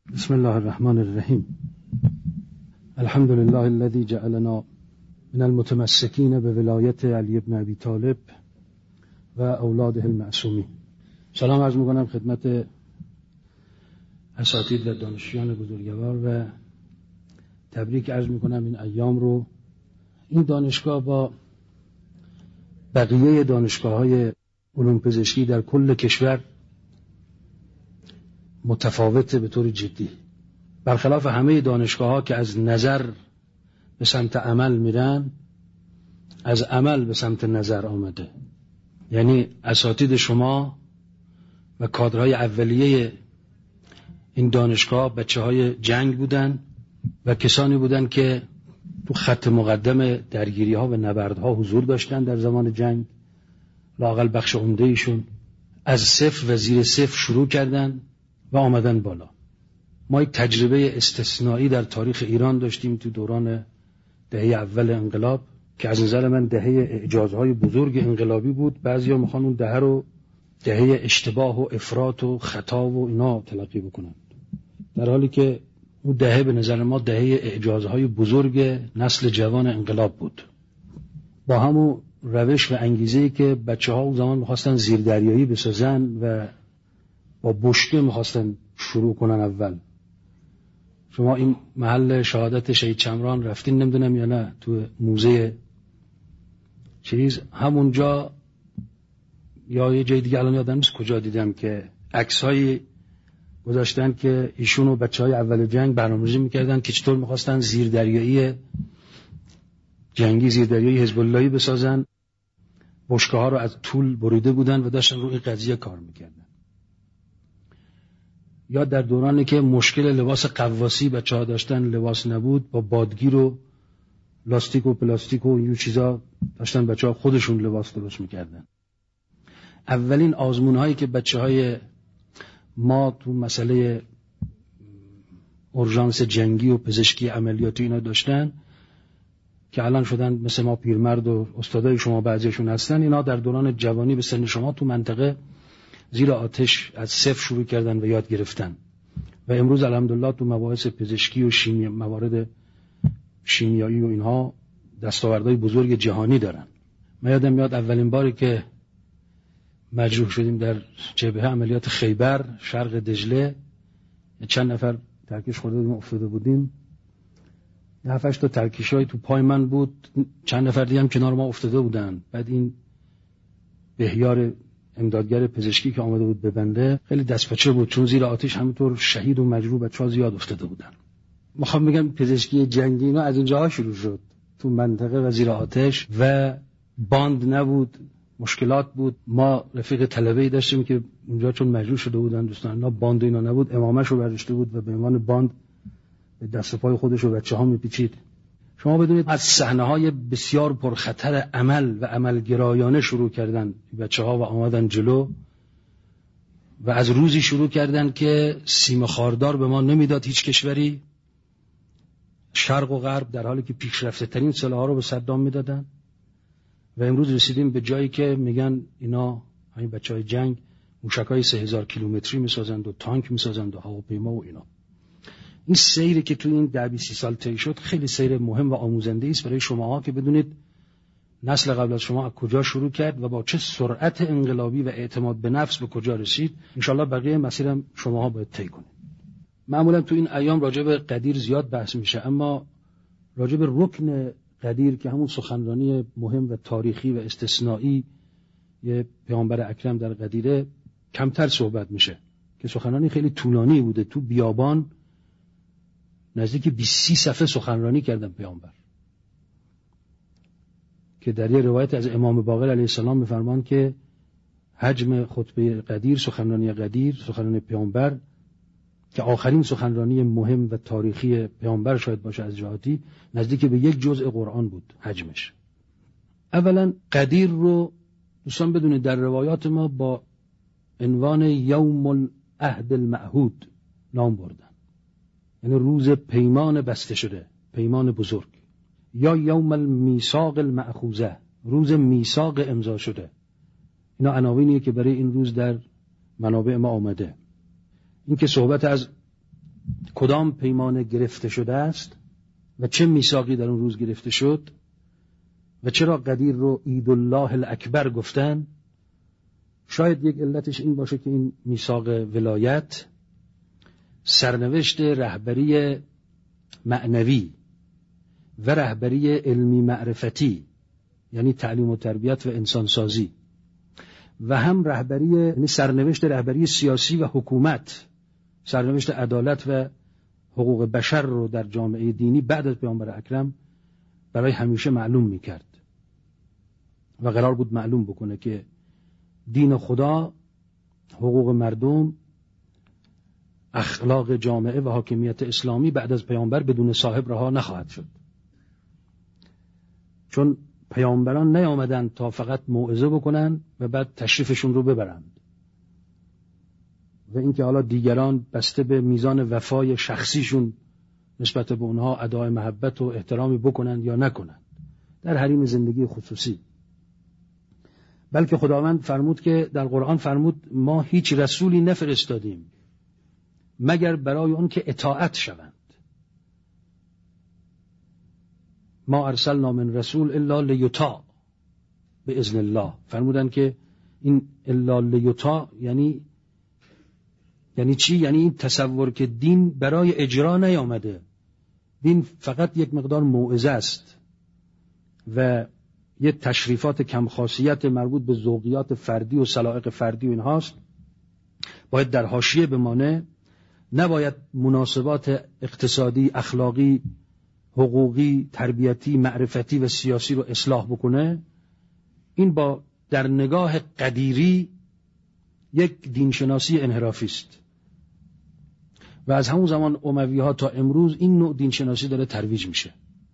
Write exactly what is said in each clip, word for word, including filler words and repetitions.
بسم الله الرحمن الرحیم. الحمد لله الذي جعلنا من المتمسكين بولایت علی بن ابی طالب و اولاده المعصومین. سلام عرض میکنم خدمت اساتید و دانشجویان بزرگوار و تبریک عرض میکنم این ایام رو. این دانشگاه با بقیه دانشگاه‌های علوم پزشکی در کل کشور متفاوته به طور جدی، برخلاف همه دانشگاه‌ها که از نظر به سمت عمل میرن، از عمل به سمت نظر آمده. یعنی اساتید شما و کادرهای اولیه این دانشگاه بچه‌های جنگ بودن و کسانی بودن که تو خط مقدم درگیری‌ها و نبردها حضور داشتن در زمان جنگ. لااقل بخش عمده ایشون از صفر و زیر صفر شروع کردن و آمدن بالا. ما یک تجربه استثنایی در تاریخ ایران داشتیم تو دوران دهه اول انقلاب که از نظر من دهه اعجازهای بزرگ انقلابی بود. بعضیا میخوان اون دهه رو دهه اشتباه و افراط و خطا و اینا تلقی بکنن، در حالی که اون دهه به نظر ما دهه اعجازهای بزرگ نسل جوان انقلاب بود. با همون روش و انگیزه‌ای که بچه‌ها اون زمان میخواستن زیردریایی بسازن و با بشکه میخواستن شروع کنن. اول شما این محل شهادت شهید چمران رفتین نمیدونم یا نه، تو موزه چیز همونجا یا یه جای دیگه، الان یادم نیست کجا دیدم که عکس‌هایی گذاشتن که ایشون و بچه‌های اول جنگ برنامه‌ریزی میکردن که چطور میخواستن زیردریایی جنگی، زیردریایی حزب اللهی بسازن. بشکه‌ها رو از طول بریده بودن و داشتن روی قضیه کار میکردن. یا در دورانی که مشکل لباس قواسی بچه‌ها داشتن، لباس نبود، با بادگیر و لاستیک و پلاستیک و این چیزا داشتن بچه‌ها خودشون لباس درست میکردن. اولین آزمون‌هایی که بچه‌های ما تو مسئله اورژانس جنگی و پزشکی عملیاتی اینا داشتن که الان شدن مثل ما پیرمرد و استادای شما بعضیشون هستن، اینا در دوران جوانی به سن شما تو منطقه زیر آتش از صفر شروع کردن و یاد گرفتن و امروز الحمدلله تو مباحث پزشکی و شیمی، موارد شیمیایی و اینها دستاوردهای بزرگ جهانی دارن. من یادم میاد اولین باری که مجروح شدیم در جبهه عملیات خیبر شرق دجله، چند نفر ترکش خورده بودیم افتاده بودیم، هفت هشت تا ترکشای تو پای من بود، چند نفر دیگه هم کنار ما افتاده بودن. بعد این بهیار امدادگر پزشکی که آمده بود ببنده خیلی دستپاچه بود، چون زیر آتش همینطور شهید و مجروح بچه‌ها زیاد افتاده بودن. میخوام بگم پزشکی جنگی اینا از اینجاها شروع شد، تو منطقه و زیر آتش، و باند نبود، مشکلات بود. ما رفیق طلبه‌ای داشتیم که اونجا چون مجروح شده بودن دوستان، اینا باند اینا نبود، امامه‌شو برداشته بود و به عنوان باند به دست پای خودش و بچه‌ها میپیچید. شما بدونید از صحنه‌های بسیار پرخطر عمل و عملگرایانه شروع کردن بچه‌ها و آمدن جلو و از روزی شروع کردن که سیم خاردار به ما نمیداد هیچ کشوری، شرق و غرب، در حالی که پیشرفته ترین سلاح‌ها رو به صدام میدادن. و امروز رسیدیم به جایی که میگن اینا همین بچه‌های جنگ موشک‌های سه هزار کیلومتری میسازند و تانک میسازند و هواپیما و اینا. این سیری که تو این ده بیست سال طی شد خیلی سیر مهم و آموزنده است برای شماها که بدونید نسل قبل از شما از کجا شروع کرد و با چه سرعت انقلابی و اعتماد به نفس به کجا رسید. انشالله بقیه مسیرم شماها باید طی کنید. معمولا تو این ایام راجع به قدیر زیاد بحث میشه، اما راجع به رکن قدیر که همون سخنرانی مهم و تاریخی و استثنایی یه پیامبر اکرم در قدیره کمتر صحبت میشه، که سخنرانی خیلی طولانی بوده. تو بیابان نزدیک بیست صفحه سخنرانی کردن پیامبر، که در یه روایت از امام باقر علیه السلام میفرمان که حجم خطبه قدیر، سخنرانی قدیر، سخنرانی پیامبر که آخرین سخنرانی مهم و تاریخی پیامبر شاید باشه از جهاتی، نزدیک به یک جزء قرآن بود حجمش. اولا قدیر رو دوستان بدونید در روایات ما با عنوان یوم العهد المعهود نام بردن، یعنی روز پیمان بسته شده، پیمان بزرگ، یا یوم المیثاق المأخوذه، روز میثاق امضا شده. اینا عناوینیه که برای این روز در منابع ما آمده. این که صحبت از کدام پیمان گرفته شده است و چه میثاقی در اون روز گرفته شد و چرا قدیر رو عید الله الاکبر گفتن. شاید یک علتش این باشه که این میثاق ولایت سرنوشت رهبری معنوی و رهبری علمی معرفتی، یعنی تعلیم و تربیت و انسانسازی، و هم رهبری، یعنی سرنوشت رهبری سیاسی و حکومت، سرنوشت عدالت و حقوق بشر رو در جامعه دینی بعد از پیامبر اکرم برای همیشه معلوم میکرد و قرار بود معلوم بکنه که دین خدا، حقوق مردم، اخلاق جامعه و حاکمیت اسلامی بعد از پیامبر بدون صاحب رها نخواهد شد. چون پیامبران نیامدن تا فقط موعظه بکنن و بعد تشریفشون رو ببرند و اینکه حالا دیگران بسته به میزان وفای شخصیشون نسبت به اونها ادای محبت و احترامی بکنند یا نکنند در حریم زندگی خصوصی. بلکه خداوند فرمود که در قرآن فرمود ما هیچ رسولی نفرستادیم مگر برای اون که اطاعت شوند. ما ارسلنا من رسول الا لیطاع باذن الله. فرمودن که این الا لیطاع یعنی یعنی چی؟ یعنی این تصور که دین برای اجرا نیامده، دین فقط یک مقدار موعظه است و یه تشریفات کم خاصیت مربوط به ذوقیات فردی و سلائق فردی و اینهاست، باید در حاشیه بمانه، نباید مناسبات اقتصادی، اخلاقی، حقوقی، تربیتی، معرفتی و سیاسی رو اصلاح بکنه. این با در نگاه قدیری یک دینشناسی انحرافی است و از همون زمان اموی ها تا امروز این نوع دینشناسی داره ترویج میشه.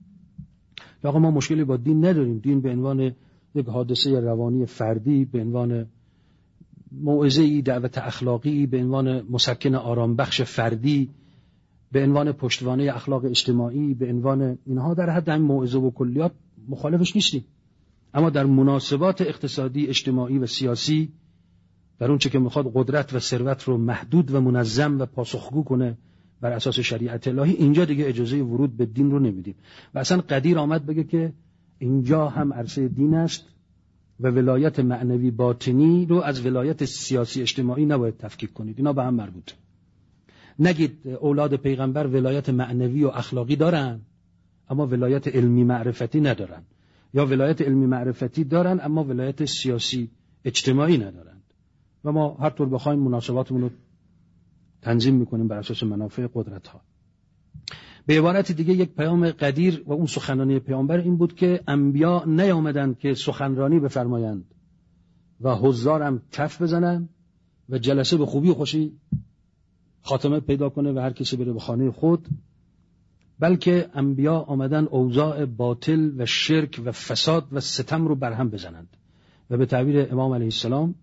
آقا ما مشکلی با دین نداریم، دین به عنوان یک حادثه روانی فردی، به عنوان موعظه‌ای، دعوت اخلاقی، به عنوان مسکن آرام بخش فردی، به عنوان پشتوانه اخلاق اجتماعی، به عنوان اینها در حد همین موعظه و کلیات مخالفش نیستیم. اما در مناسبات اقتصادی، اجتماعی و سیاسی، در اون چه که میخواد قدرت و ثروت رو محدود و منظم و پاسخگو کنه بر اساس شریعت الهی، اینجا دیگه اجازه ورود به دین رو نمیدیم. و اصلا قدیر آمد بگه که اینجا هم عرصه دین است و ولایت معنوی باطنی رو از ولایت سیاسی اجتماعی نباید تفکیک کنید، اینا به هم مربوط. نگید اولاد پیغمبر ولایت معنوی و اخلاقی دارن اما ولایت علمی معرفتی ندارن، یا ولایت علمی معرفتی دارن اما ولایت سیاسی اجتماعی ندارن. و ما هر طور بخوایم مناسباتمون رو تنظیم میکنیم بر اساس منافع قدرت ها. به عبارت دیگه یک پیام قدیر و اون سخنرانی پیامبر این بود که انبیا نیامدن که سخنرانی بفرمایند و حضار هم کف بزنن و جلسه به خوبی و خوشی خاتمه پیدا کنه و هر کسی بره به خانه خود، بلکه انبیا آمدن اوضاع باطل و شرک و فساد و ستم رو برهم بزنند. و به تعبیر امام علیه السلام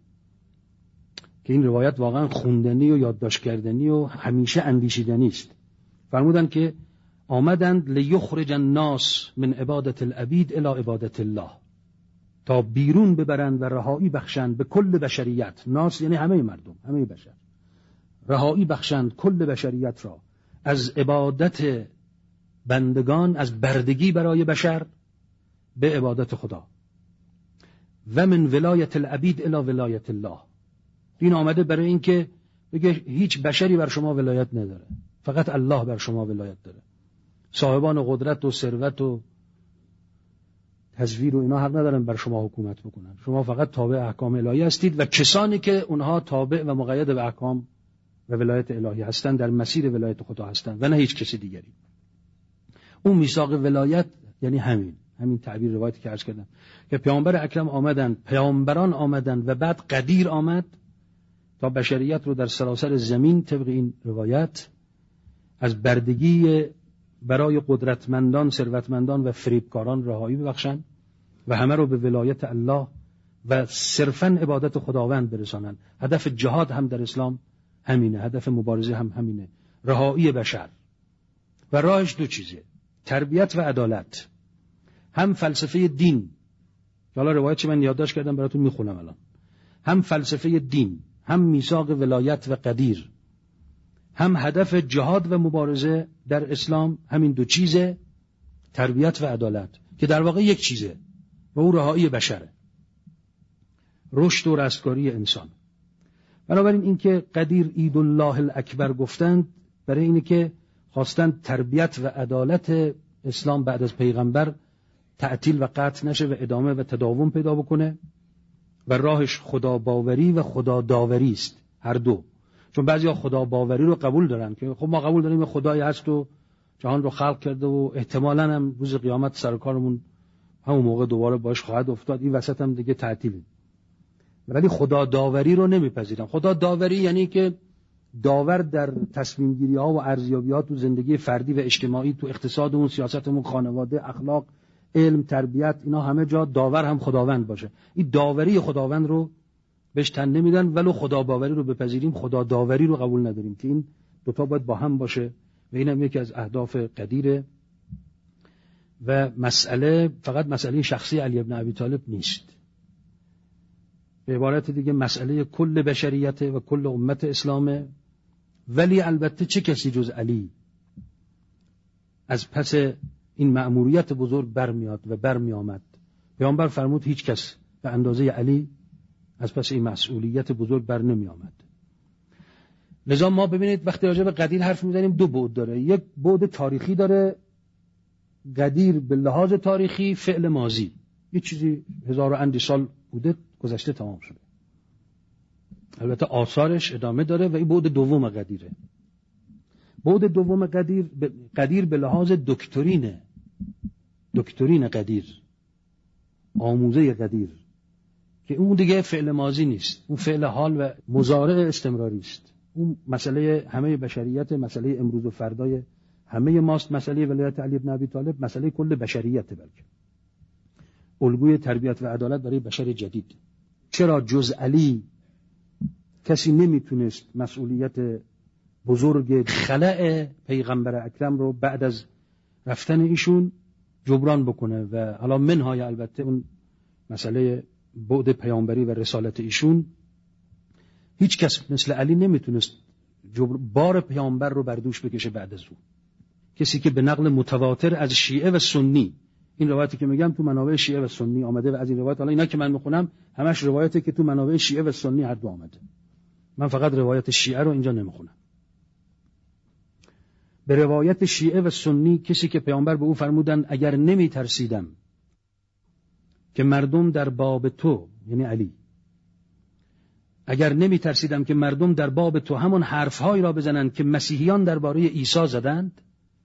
که این روایت واقعا خوندنی و یادداشت کردنی و همیشه اندیشیدنی است، فرمودن که آمدند لیخرج الناس من عبادت العبید الی عبادت الله، تا بیرون ببرند و رهایی بخشند به کل بشریت، ناس یعنی همه مردم، همه بشر، رهایی بخشند کل بشریت را از عبادت بندگان، از بردگی برای بشر به عبادت خدا، و من ولایت العبید الی ولایت الله. این آمده برای این که بگه هیچ بشری بر شما ولایت نداره، فقط الله بر شما ولایت داره. صاحبان قدرت و ثروت و تزویر و اینا حق ندارن بر شما حکومت بکنن، شما فقط تابع احکام الهی هستید و کسانی که اونها تابع و مقید به احکام و ولایت الهی هستند در مسیر ولایت خدا هستند و نه هیچ کسی دیگری. اون میثاق ولایت یعنی همین همین تعبیر روایتی که عرض کردم که پیامبر اکرم آمدن، پیامبران آمدن و بعد قدیر آمد تا بشریت رو در سراسر زمین طبق این روایت از بردگی برای قدرتمندان، ثروتمندان و فریبکاران رهایی ببخشند و همه رو به ولایت الله و صرفاً عبادت خداوند برسانند. هدف جهاد هم در اسلام همینه، هدف مبارزه هم همینه، رهایی بشر. و راهش دو چیزه، تربیت و عدالت. هم فلسفه دین، حالا روایت چه من یادداشت کردم براتون میخونم الان، هم فلسفه دین، هم میثاق ولایت و قدیر، هم هدف جهاد و مبارزه در اسلام همین دو چیزه، تربیت و عدالت، که در واقع یک چیزه و او رهایی بشره، رشد و رستگاری انسان. بنابراین اینکه قدیر عید الله الاکبر گفتند برای اینه که خواستن تربیت و عدالت اسلام بعد از پیغمبر تعطیل و قطع نشه و ادامه و تداوم پیدا بکنه و راهش خدا باوری و خدا داوری است، هر دو. چون بعضیا خدا باوری رو قبول دارن که خب ما قبول داریم خدایی هست و جهان رو خلق کرده و احتمالاً هم روز قیامت سر کارمون همون موقع دوباره باش خواهد افتاد، این وسط هم دیگه تعطیل. ولی خدا داوری رو نمیپذیرن. خدا داوری یعنی که داور در تصمیم گیری ها و ارزیابیات تو زندگی فردی و اجتماعی، تو اقتصادمون، سیاستمون، خانواده، اخلاق، علم، تربیت، اینا همه جا داور هم خداوند باشه. این داوری خداوند رو بهش تن نمیدن، ولو خدا باوری رو بپذیریم خدا داوری رو قبول نداریم، که این دوتا باید با هم باشه و اینم یکی از اهداف قدیره. و مسئله فقط مسئله شخصی علی ابن ابی طالب نیست، به عبارت دیگه مسئله کل بشریت و کل امت اسلامه. ولی البته چه کسی جز علی از پس این مأموریت بزرگ برمیاد و برمی آمد؟ پیامبر فرمود هیچ کس به اندازه علی از پس این مسئولیت بزرگ بر نمی آمد. لذا ما ببینید وقتی راجع به قدیر حرف میزنیم دو بعد داره. یک بعد تاریخی داره، قدیر به لحاظ تاریخی فعل ماضی، یه چیزی هزار و اندی سال بوده، گذشته، تمام شده. البته آثارش ادامه داره و این بعد دوم قدیره. بعد دوم قدیر قدیر به لحاظ دکترینه، دکترین قدیر، آموزه قدیر، که اون دیگه فعل ماضی نیست، اون فعل حال و مضارع استمراری است. اون مسئله همه بشریت، مسئله امروز و فردای همه ماست. مسئله ولایت علی ابن ابی طالب مسئله کل بشریت، بلکه الگوی تربیت و عدالت برای بشر جدید. چرا جز علی کسی نمیتونست مسئولیت بزرگ خلأ پیغمبر اکرم رو بعد از رفتن ایشون جبران بکنه؟ و حالا منهای البته اون مسئله بعد پیامبری و رسالت ایشون، هیچ کس مثل علی نمیتونست جبر... بار پیامبر رو بر دوش بکشه بعد از او. کسی که به نقل متواتر از شیعه و سنی، این روایتی که میگم تو منابع شیعه و سنی آمده و از این روایت، حالا اینا که من میخونم همش روایتی که تو منابع شیعه و سنی هر دو آمده، من فقط روایت شیعه رو اینجا نمیخونم. به روایت شیعه و سنی کسی که پیامبر به او فرمودن اگر نمی ترسیدم که مردم در باب تو، یعنی علی، اگر نمی ترسیدم که مردم در باب تو همون حرفهایی را بزنند که مسیحیان درباره عیسی زدند،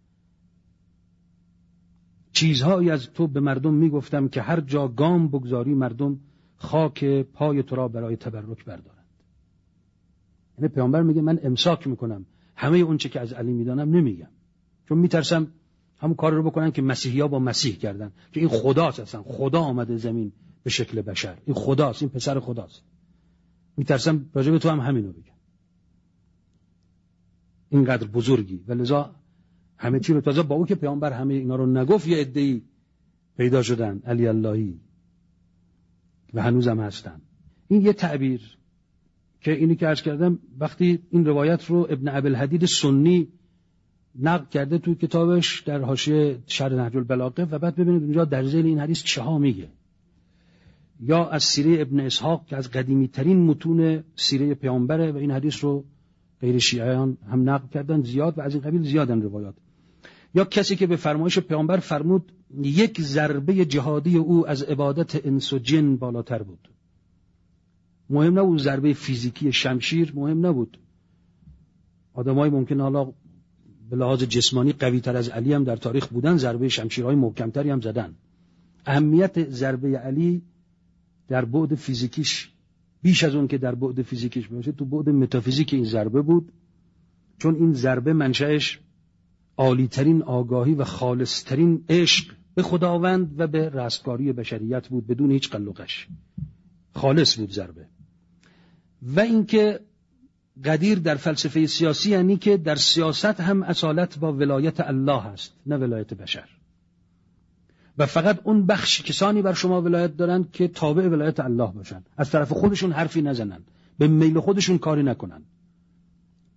چیزهایی از تو به مردم می گفتم که هر جا گام بگذاری مردم خاک پای تو را برای تبرک بردارند. یعنی پیامبر میگه من امساک میکنم، همه اون چه که از علی میدانم نمیگم، چون میترسم همون کار رو بکنن که مسیحی‌ها با مسیح کردن، که این خداست، اصلا خدا آمده زمین به شکل بشر، این خداست، این پسر خداست. میترسم راجع به تو هم همینو بگم، اینقدر بزرگی. و لذا همه چی رو تازه با او که پیامبر همه اینا رو نگفت، یه عده‌ای پیدا شدن علی اللهی و هنوزم هستن. این یه تعبیر که اینی که عرض کردم، وقتی این روایت رو ابن ابوالحدید سنی نقل کرده توی کتابش در حاشیه شرح نهج البلاغه، و بعد ببینید اونجا در ذیل این حدیث چه ها میگه، یا از سیره ابن اسحاق که از قدیمی ترین متون سیره پیامبره و این حدیث رو غیر شیعیان هم نقل کردن زیاد و از این قبیل زیادن روایات، یا کسی که به فرمایش پیامبر فرمود یک ضربه جهادی او از عبادت انس و جن بالاتر بود. مهم نبود ضربه فیزیکی شمشیر، مهم نبود. آدمای ممکن حالا به لحاظ جسمانی قوی تر از علی هم در تاریخ بودن، ضربه شمشیرهای محکمتری هم زدن. اهمیت ضربه علی در بعد فیزیکیش بیش از اون که در بعد فیزیکیش باشه، تو بعد متافیزیک این ضربه بود، چون این ضربه منشأش عالی‌ترین آگاهی و خالص‌ترین عشق به خداوند و به رستگاری بشریت بود، بدون هیچ قلقش، خالص بود ضربه. و اینکه قدیر در فلسفه سیاسی یعنی که در سیاست هم اصالت با ولایت الله هست، نه ولایت بشر، و فقط اون بخش کسانی بر شما ولایت دارن که تابع ولایت الله باشن، از طرف خودشون حرفی نزنن، به میل خودشون کاری نکنن.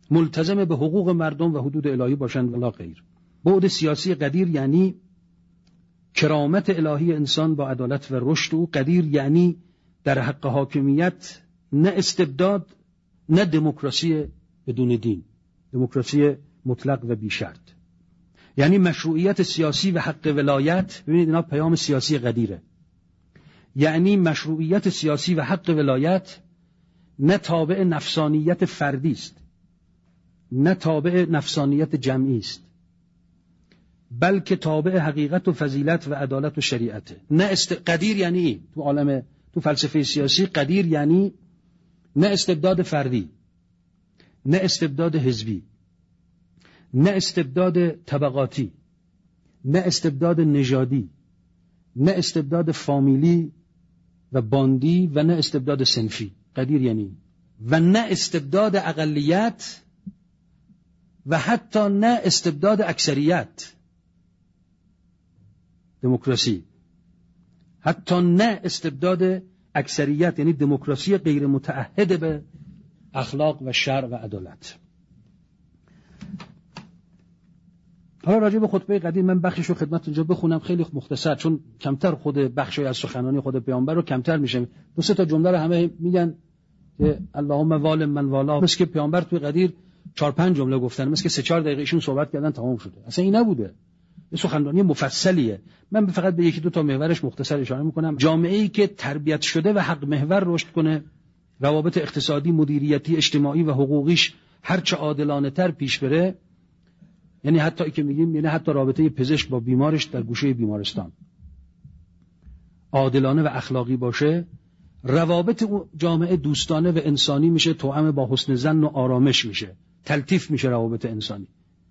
ملتزم به حقوق مردم و حدود الهی باشند ولا غیر. بعد سیاسی قدیر یعنی کرامت الهی انسان با عدالت و رشد او. قدیر یعنی در حق حاکمیت نه استبداد نه دموکراسی بدون دین، دموکراسی مطلق و بی شرط. یعنی مشروعیت سیاسی و حق ولایت. ببینید اینا پیام سیاسی قدیره. یعنی مشروعیت سیاسی و حق ولایت نه تابع نفسانیت فردی است، نه تابع نفسانیت جمعی است، بلکه تابع حقیقت و فضیلت و عدالت و شریعته. نه است... قدیر یعنی این تو عالم، تو فلسفه سیاسی قدیر یعنی نه استبداد فردی، نه استبداد حزبی، نه استبداد طبقاتی، نه استبداد نژادی، نه استبداد فامیلی و باندی و نه استبداد صنفی. قدیر یعنی و نه استبداد اقلیت و حتی نه استبداد اکثریت. دموکراسی حتی نه استبداد اکثریت، یعنی دموکراسی غیر متعهد به اخلاق و شرع و عدالت. حالا راجع به خطبه قدیر من بخشش رو خدمت اینجا بخونم خیلی مختصر، چون کمتر خود بخشی از سخنرانی خود پیامبر رو کمتر میشه. دو سه تا جمله رو همه میگن که اللهم وال من والا، مثل که پیامبر توی قدیر چهار پنج جمله گفتن، مثل که سه چهار دقیقه ایشون صحبت کردن تمام شده. اصلا این نبوده، یه سخنرانی مفصلیه. من فقط به یکی دو تا محورش مختصر اشاره میکنم. جامعه‌ای که تربیت شده و حق محور رشد کنه، روابط اقتصادی، مدیریتی، اجتماعی و حقوقیش هر چه عادلانه تر پیش بره، یعنی حتی ای که میگیم یعنی حتی رابطه پزشک با بیمارش در گوشه بیمارستان عادلانه و اخلاقی باشه، روابط جامعه دوستانه و انسانی میشه، توأم با حسن ظن و آرامش میشه، تلطیف میشه روابط انسانی.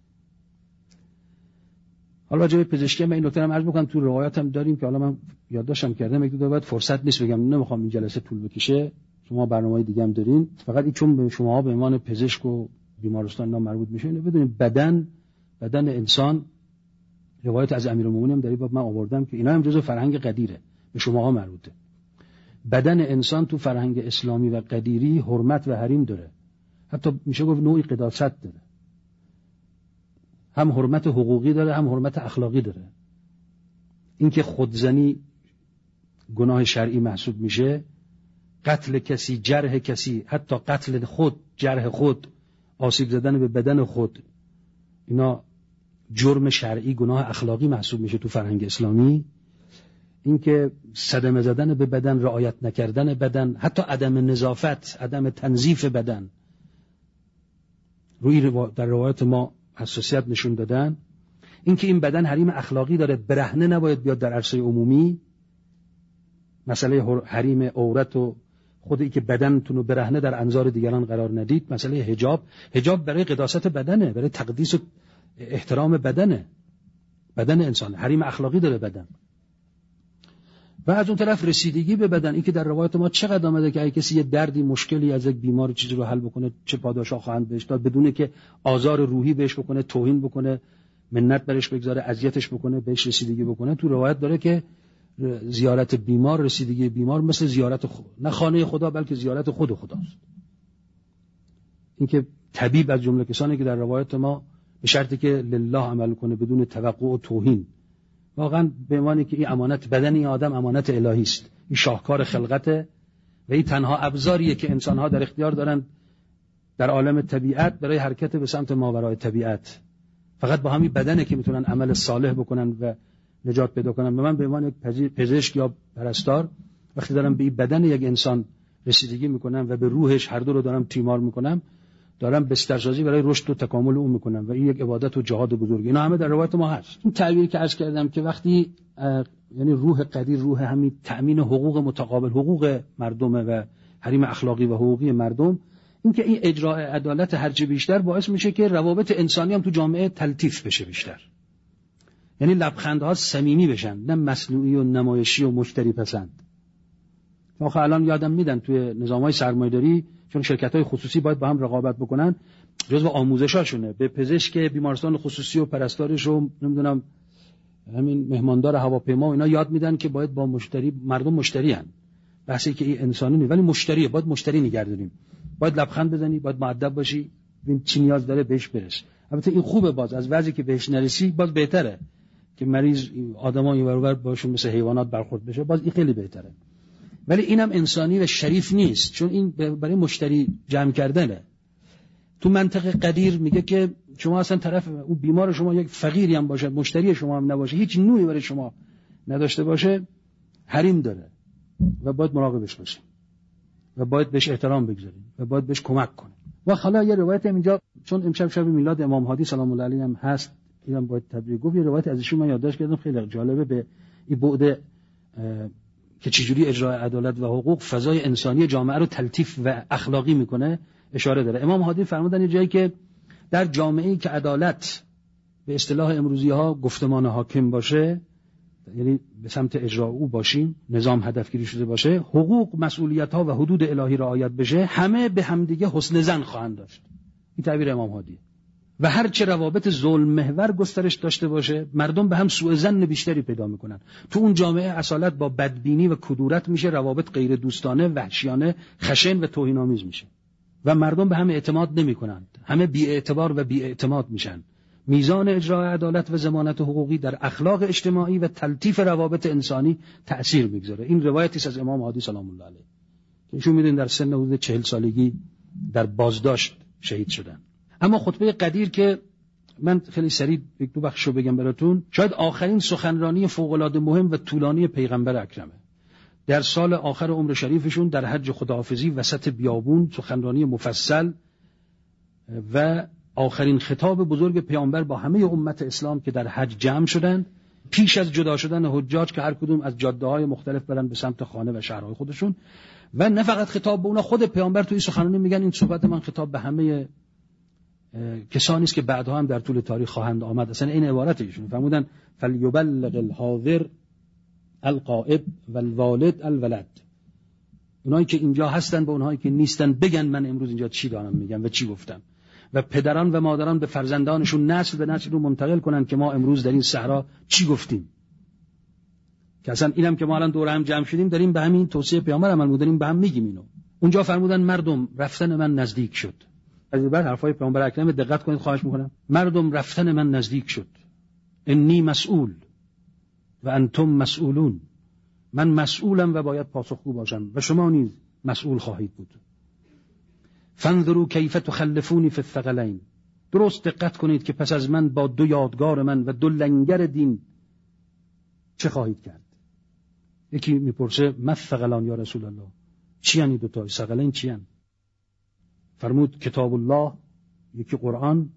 حالا راجع به پزشکی من این نکته هم عرض می‌کنم، تو روایاتم داریم که حالا من یادداشتم کردم، یک دو بعد فرصت نیست بگم، نمیخوام این جلسه طول بکشه، شما برنامه‌های دیگه هم دارین. فقط این چون به شما به عنوان پزشک و بیمارستان نام مربوط میشه، اینو بدونید بدن بدن انسان، روایت از امیرالمومنین هم در این باب من آوردم که اینا هم جزء فرهنگ قدیره، به شماها مربوطه. بدن انسان تو فرهنگ اسلامی و قدیری حرمت و حریم داره، حتی میشه گفت نوعی قداست داره. هم حرمت حقوقی داره، هم حرمت اخلاقی داره. اینکه خودزنی گناه شرعی محسوب میشه، قتل کسی، جرح کسی، حتی قتل خود، جرح خود، آسیب زدن به بدن خود، اینا جرم شرعی، گناه اخلاقی محسوب میشه تو فرهنگ اسلامی. اینکه صدمه زدن به بدن، رعایت نکردن بدن، حتی عدم نظافت، عدم تنظیف بدن، روی در روایت ما حساسیت نشون دادن. اینکه این بدن حریم اخلاقی داره، برهنه نباید بیاد در عرصه عمومی. مسئله حریم عورت و خودی که بدنتون رو برهنه در انظار دیگران قرار ندید. مسئله حجاب، حجاب برای قداست بدنه، برای تقدیس و احترام بدنه، بدن انسان حریم اخلاقی داره بدن. و از اون طرف رسیدگی به بدن، این که در روایت ما چقدر آمده که اگه کسی یه دردی، مشکلی از یک بیمار چیزی رو حل بکنه، چه پاداشا خواهند بهش داد، بدون که آزار روحی بهش بکنه، توهین بکنه، منت برش بگذاره، اذیتش بکنه، بهش رسیدگی بکنه. تو روایت داره که زیارت بیمار، رسیدگی بیمار مثل زیارت خود، نه خانه خدا بلکه زیارت خود خداست. این که طبیب از جمله کسانی که در روایت ما به شرطی که لله عمل کنه بدون توقع و توهین، واقعا به معنی که این امانت بدن این آدم امانت الهی است، این شاهکار خلقته و این تنها ابزاریه که انسان‌ها در اختیار دارن در عالم طبیعت برای حرکت به سمت ماورای طبیعت. فقط با همین بدنه که میتونن عمل صالح بکنن و نجات پیدا کنن. به من به عنوان یک پزشک یا پرستار وقتی دارم به این بدن یک انسان رسیدگی میکنم و به روحش، هر دو رو دارم تیمار میکنم، دارم بسترسازی برای رشد و تکامل اون میکنم و این یک عبادت و جهاد بزرگی. اینا همه در روایت ما هست. این تعبیری که عرض کردم که وقتی یعنی روح قدیر، روح همین تأمین حقوق متقابل، حقوق مردمه و حریم اخلاقی و حقوقی مردم، این که این اجراء عدالت هرچه بیشتر باعث میشه که روابط انسانی هم تو جامعه تلطیف بشه بیشتر. یعنی لبخندها صمیمی بشن، نه مصنوعی و نمایشی و مشتری پسند. آخه الان یادم میدن توی نظام‌های سرمایه‌داری، چون شرکت‌های خصوصی باید با هم رقابت بکنن، جزو آموزشاشونه به پزشک بیمارستان خصوصی و پرستارش و نمیدونم همین مهماندار هواپیما و اینا یاد میدن که باید با مشتری، مردم مشتری ان. بحثی که این انسانی نیست ولی مشتریه، باید مشتری نگردونیم، باید لبخند بزنی، باید مؤدب باشی، ببین چی نیاز داره بهش برس. البته این خوبه، باز از وضعی که بهش نرسی باز بهتره که مریض آدم‌ها این ور اون ور باشون مثل حیوانات برخورد بشه، باز این خیلی بهتره. ولی اینم انسانی و شریف نیست، چون این برای مشتری جمع کردنه. تو منطقه قدیر میگه که شما اصلا طرف اون بیمار شما یک فقیری هم باشه، مشتری شما هم نباشه، هیچ نوعی برای شما نداشته باشه، حریم داره و باید مراقبش باشیم و باید بهش احترام بگذاریم و باید بهش کمک کنیم. و حالا یه روایت اینجا، چون امشب شب میلاد امام هادی سلام الله علیه هم هست، اینم باید تبریک گفت. یه روایت ازشون من یادداشت کردم خیلی جالبه، به این بعد که چجوری اجرای عدالت و حقوق فضای انسانی جامعه رو تلطیف و اخلاقی میکنه اشاره داره. امام هادی فرمودن یه جایی که در جامعه‌ای که عدالت به اصطلاح امروزی ها گفتمان حاکم باشه، یعنی به سمت اجرا او باشیم، نظام هدفگیری شده باشه، حقوق، مسئولیت ها و حدود الهی رعایت بشه، همه به همدیگه حسن ظن خواهند داشت. این تعبیر امام هادی. و هر چه روابط ظلم محور گسترش داشته باشه، مردم به هم سوء ظن بیشتری پیدا میکنن. تو اون جامعه اصالت با بدبینی و کدورت میشه، روابط غیر دوستانه، وحشیانه، خشن و توهین‌آمیز میشه و مردم به هم اعتماد نمیکنند، همه بی اعتبار و بی اعتماد میشن. میزان اجرای عدالت و ضمانت حقوقی در اخلاق اجتماعی و تلطیف روابط انسانی تأثیر میگذاره. این روایتی است از امام هادی سلام الله علیه که ایشون میدونید در سن حدود چهل سالگی در بازداشت شهید شدن. اما خطبه قدیر که من خیلی سریع یک دو بخشو بگم براتون، شاید آخرین سخنرانی فوق‌العاده مهم و طولانی پیغمبر اکرمه. در سال آخر عمر شریفشون در حج خداحافظی وسط بیابون سخنرانی مفصل و آخرین خطاب بزرگ پیامبر با همه امت اسلام که در حج جمع شدن پیش از جدا شدن حجاج که هر کدوم از جاده‌های مختلف برن به سمت خانه و شهرهای خودشون. و نه فقط خطاب به اونا، خود پیامبر توی سخنرانی میگن این صحبت من خطاب به همه کسانی است که بعدها هم در طول تاریخ خواهند آمد. اصلا این عبارت ایشون فرمودن فلیبلغ الحاضر الغائب والوالد الولد. اونایی که اینجا هستن به اونایی که نیستن بگن من امروز اینجا چی دارم میگم و چی گفتم. و پدران و مادران به فرزندانشون نسل به نسل رو منتقل کنن که ما امروز در این صحرا چی گفتیم. که اصلا اینم که ما الان دور هم جمع شدیم داریم به همین توصیه پیامبر عمل می‌کنیم، به هم میگیم اینو. اونجا فرمودن مردم رفتن من نزدیک شد. از این بعد حرفای پیامبر اکرم دقت کنید، خواهش میکنم. مردم رفتن من نزدیک شد. انی مسئول و انتم مسئولون. من مسئولم و باید پاسخگو باشم و شما نیز مسئول خواهید بود. فانظروا کیف تخلفونی فی الثقلین. درست دقت کنید که پس از من با دو یادگار من و دو لنگر دین چه خواهید کرد. یکی میپرسه ما الثقلان یا رسول الله، چی یعنی دو تا ثقلین چی یعنی؟ فرمود کتاب الله، یکی قرآن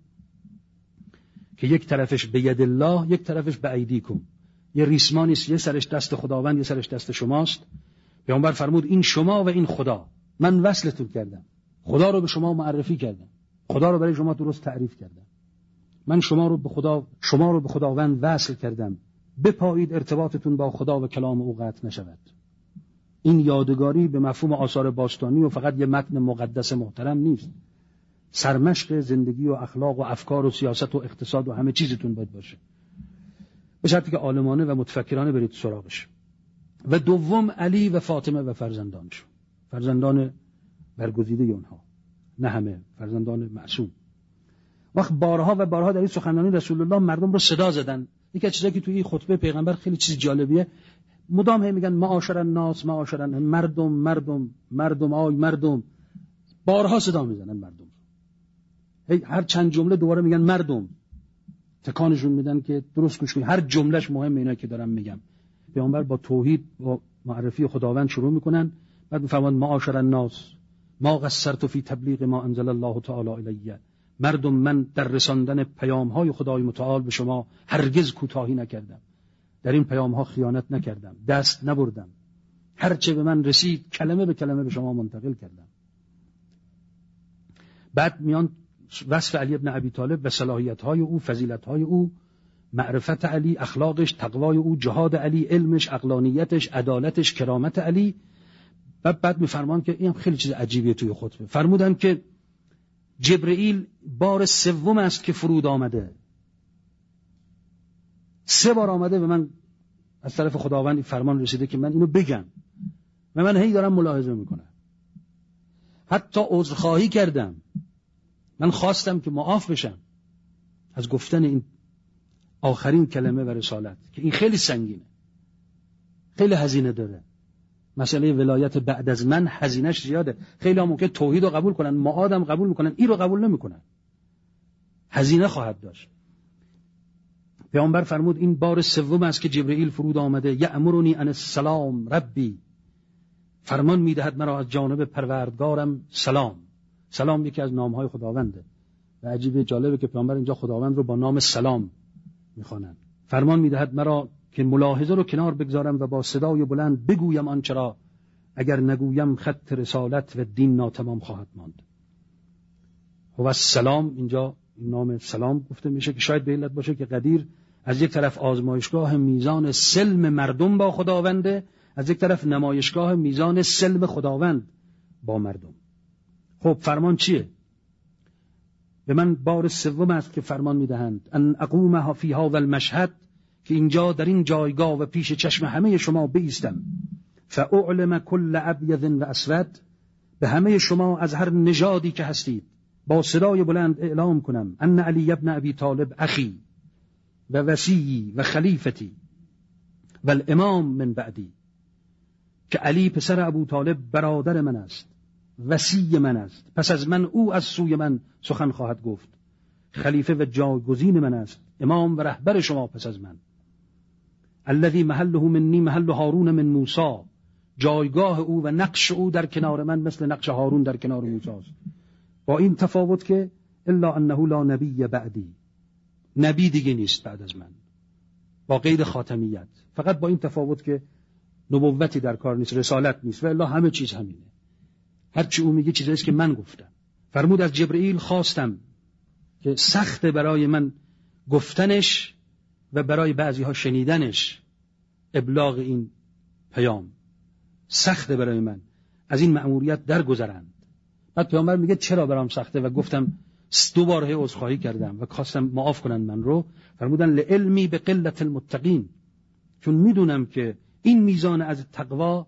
که یک طرفش به ید الله یک طرفش به ایدیکم، یه ریسمانی است، یه سرش دست خداوند یه سرش دست شماست. پیامبر فرمود این شما و این خدا، من وصلتون کردم، خدا رو به شما معرفی کردم، خدا رو برای شما درست تعریف کردم، من شما رو به خدا شما رو به خداوند وصل کردم، بپایید ارتباطتون با خدا و کلام او قطع نشود. این یادگاری به مفهوم آثار باستانی و فقط یه متن مقدس محترم نیست، سرمشق زندگی و اخلاق و افکار و سیاست و اقتصاد و همه چیزتون باید باشه، به شرطی که عالمانه و متفکرانه برید سراغش. و دوم علی و فاطمه و فرزندانش، فرزندان برگزیده اونها، نه همه، فرزندان معصوم. وقت بارها و بارها در این سخنرانی رسول الله مردم رو صدا زدن. یکی از چیزایی که توی این خطبه پیغمبر خیلی چیز جالبیه، مدام هم میگن معاشر الناس، معاشر الناس، مردم مردم مردم آی مردم، بارها صدا میزنن مردم. هی هر چند جمله دوباره میگن مردم، تکانشون میدن که درست گوش کنید، هر جملهش مهمه اینا که دارم میگم. پیامبر با توحید و معرفی خداوند شروع میکنن، بعد میفرمایند معاشر الناس ما قصرت فی تبلیغ ما انزل الله تعالی الیه. مردم من در رساندن پیام‌های خدای متعال به شما هرگز کوتاهی نکردم، در این پیام‌ها خیانت نکردم، دست نبردم، هر چه به من رسید کلمه به کلمه به شما منتقل کردم. بعد میان وصف علی ابن ابی طالب و صلاحیت‌های او، فضیلت‌های او، معرفت علی، اخلاقش، تقوای او، جهاد علی، علمش، عقلانیتش، عدالتش، کرامت علی. و بعد میفرمان که این خیلی چیز عجیبیه توی خطبه. فرمودن که جبرئیل بار سوم است که فرود آمده، سه بار آمده و من از طرف خداوند فرمان رسیده که من اینو بگم و من هی دارم ملاحظه میکنم. حتی عذرخواهی کردم من خواستم که معاف بشم از گفتن این آخرین کلمه و رسالت که این خیلی سنگینه، خیلی هزینه داره. مسئله ولایت بعد از من هزینه‌اش زیاده. خیلی هم ممکن توحید رو قبول کنن، معادم قبول میکنن، این رو قبول نمیکنن، هزینه خواهد داشت. پیامبر فرمود این بار سوم است که جبرئیل فرود آمده، یأمرنی ان السلام ربی، فرمان میدهد مرا از جانب پروردگارم سلام. سلام یکی از نامهای خداونده و عجیبه جالبه که پیامبر اینجا خداوند رو با نام سلام میخوانند. فرمان میدهد مرا که ملاحظه رو کنار بگذارم و با صدای بلند بگویم آنچه را اگر نگویم خط رسالت و دین ناتمام خواهد ماند. و السلام اینجا این نام سلام گفته میشه که شاید به علت باشه که قدیر از یک طرف آزمایشگاه میزان سلم مردم با خداونده، از یک طرف نمایشگاه میزان سلم خداوند با مردم. خب فرمان چیه؟ به من بار سوم است که فرمان میدهند ان اقوم فی هذا المشهد، که اینجا در این جایگاه و پیش چشم همه شما بایستم، فاعلم کل ابیض و اسود، به همه شما از هر نژادی که هستید با صدای بلند اعلام کنم ان علی ابن ابی طالب اخی و وصیی و خلیفتی و الامام من بعدی، که علی پسر ابو طالب برادر من است، وصی من است، پس از من او از سوی من سخن خواهد گفت، خلیفه و جایگزین من است، امام و رهبر شما پس از من. الذی محله منی محل هارون من موسی، جایگاه او و نقش او در کنار من مثل نقش هارون در کنار موسی است، با این تفاوت که الا انه لا نبی بعدی، نبی دیگه نیست بعد از من، با قید خاتمیت، فقط با این تفاوت که نبوتی در کار نیست، رسالت نیست، و الا همه چیز همینه. هر چی او میگه چیزی است که من گفتم. فرمود از جبرئیل خواستم که سخت برای من گفتنش و برای بعضی ها شنیدنش، ابلاغ این پیام سخته برای من، از این مأموریت درگذرند. بعد پیامبر میگه چرا برام سخته؟ و گفتم دو بار عذرخواهی کردم و خواستم معاف کنن من رو. فرمودن لعلمی به قلت المتقین، چون میدونم که این میزان از تقوا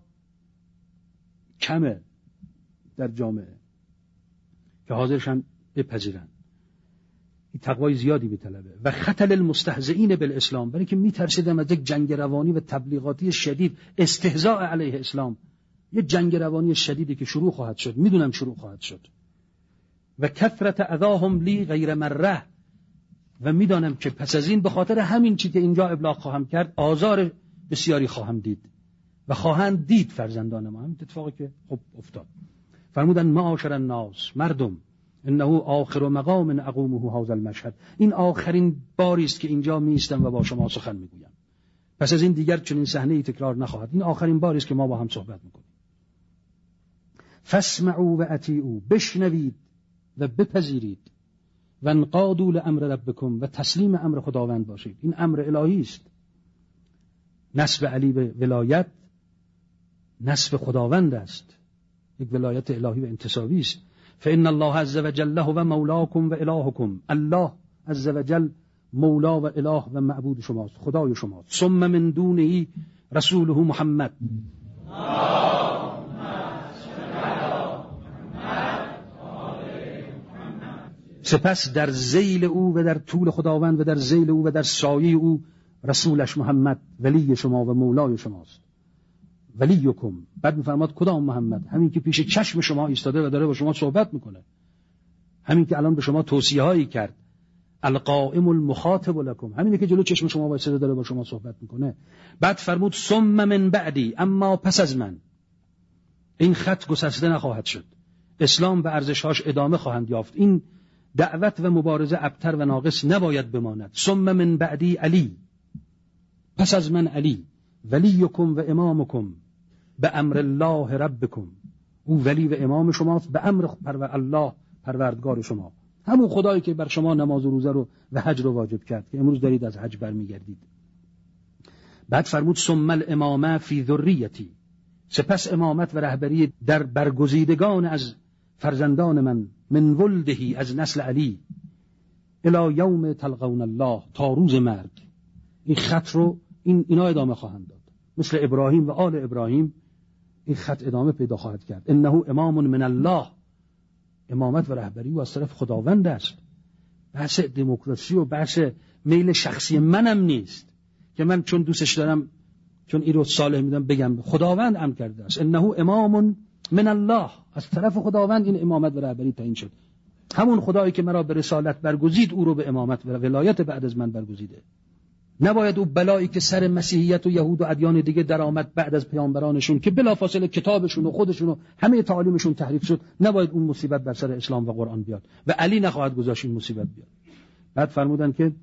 کمه در جامعه که حاضرشن بپذیرن، این تقوای زیادی میطلبه. و خطل المستهزئین بالاسلام، برای که میترسیدم از یک جنگ روانی و تبلیغاتی شدید، استهزاء علیه اسلام، یک جنگ روانی شدیدی که شروع خواهد شد، میدونم شروع خواهد شد. و کثرت اذاهم لی غیر مره، و میدانم که پس از این به خاطر همین چیزی که اینجا ابلاغ خواهم کرد آزار بسیاری خواهم دید و خواهند دید فرزندان ما. همین اتفاقی که خب افتاد. فرمودن معاشر الناس، مردم، انه آخر مقام اقومه هذا المشهد، این آخرین باری است که اینجا میستم و با شما سخن میگویم، پس از این دیگر چنین صحنه‌ای تکرار نخواهد، این آخرین باری است که ما با هم صحبت میکنیم. فاسمعوا و اطیعوا، بشنوید و بپذیرید، و انقادوا لامر ربکم، و تسلیم امر خداوند باشید. این امر الهی است، نسب علی به ولایت نسب خداوند است، یک ولایت الهی و انتصابی است. فإن الله عز وجل هو مولاکم و الهکم، الله عز وجل مولا و اله و معبود شماست، خدای شماست. ثم من دونه رسوله محمد، سپس در ذیل او و در طول خداوند و در ذیل او و در سایه او رسولش محمد ولی شما و مولای شماست. ولیکم، بعد میفرماد کدام محمد؟ همین که پیش چشم شما ایستاده و داره با شما صحبت میکنه، همین که الان به شما توصیه هایی کرد، القائم المخاطب لكم، همینه که جلو چشم شما وایساده داره با شما صحبت میکنه. بعد فرمود ثم من بعدی، اما پس از من این خط گسسته نخواهد شد، اسلام و ارزش‌هاش ادامه خواهند یافت، این دعوت و مبارزه ابتر و ناقص نباید بماند. ثم من بعدی علی، پس از من علی، ولیکم و امامکم به امر الله ربکم، او ولی و امام شماست به امر پرور الله پروردگار شما، همون خدایی که بر شما نماز و روزه رو و حج رو واجب کرد که امروز دارید از حج برمیگردید. بعد فرمود ثم الامامه فی ذریتی، سپس امامت و رهبری در برگزیدگان از فرزندان من، من ولدهی، از نسل علی، الی یوم تلقون الله، تا روز مرگ. این خط رو این اینا ادامه خواهند داد، مثل ابراهیم و آل ابراهیم این خط ادامه پیدا خواهد کرد. انه امام من الله، امامت و رهبری او از طرف خداوند است. بحث دموکراسی و بحث میل شخصی منم نیست که من چون دوستش دارم، چون این رو صالح میدم بگم خداوند امر کرده است. انه امام من الله، از طرف خداوند این امامت و رهبری تعیین شد. همون خدایی که مرا به رسالت برگزید او رو به امامت و ولایت بعد از من برگزیده. نباید او بلایی که سر مسیحیت و یهود و ادیان دیگه در آمد بعد از پیامبرانشون که بلافاصله کتابشون و خودشون و همه تعالیمشون تحریف شد، نباید اون مصیبت بر سر اسلام و قرآن بیاد و علی نخواهد گذاشت این مصیبت بیاد. بعد فرمودن که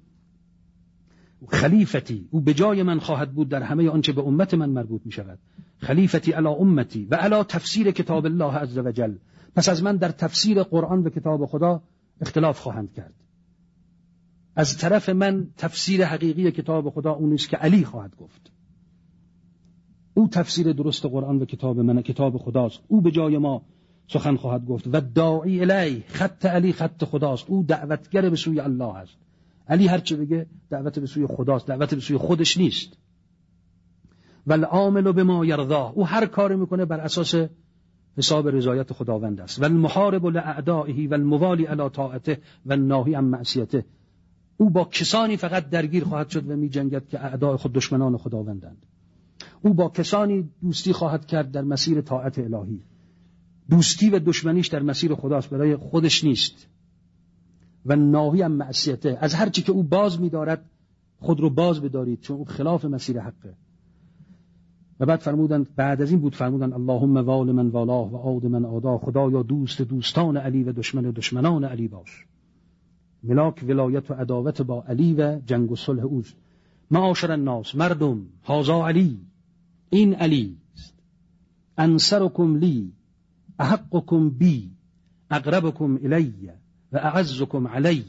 خلیفتی، او به جای من خواهد بود در همه آنچه به امت من مربوط می شود. خلیفتی علی امتی و علی تفسیر کتاب الله عز و جل. پس از من در تفسیر قرآن و کتاب خدا اختلاف خواهند کرد. از طرف من تفسیر حقیقی کتاب خدا اون است که علی خواهد گفت. او تفسیر درست قرآن و کتاب من کتاب خداست. او به جای ما سخن خواهد گفت. و داعی الی، خط علی خط خداست. او دعوتگر به سوی الله است. علی هر چه بگه دعوت به سوی خداست، دعوت به سوی خودش نیست. والعامل بما یرضاه، او هر کاری میکنه بر اساس حساب رضایت خداوند است. والمحارب لاعدائه والموالی علی طاعته والناهی عن معصیته، او با کسانی فقط درگیر خواهد شد و می جنگد که اعدای خود دشمنان خداوندند. او با کسانی دوستی خواهد کرد در مسیر طاعت الهی. دوستی و دشمنیش در مسیر خداست، برای خودش نیست. و ناهی عن معصیته، از هر چی که او باز می دارد خود رو باز بدارید، چون او خلاف مسیر حقه. و بعد فرمودند، بعد از این بود فرمودند اللهم وال من والاه و عاد من عادا، خدایا دوست دوستان علی و دشمن دشمنان علی باش. ملاک ولایت و عداوت با علی و جنگ و صلح اوست. معاشر الناس، مردم، هازا علی، این علی است. انصرکم لی، احقکم بی، اقربکم الی و اعزکم علی.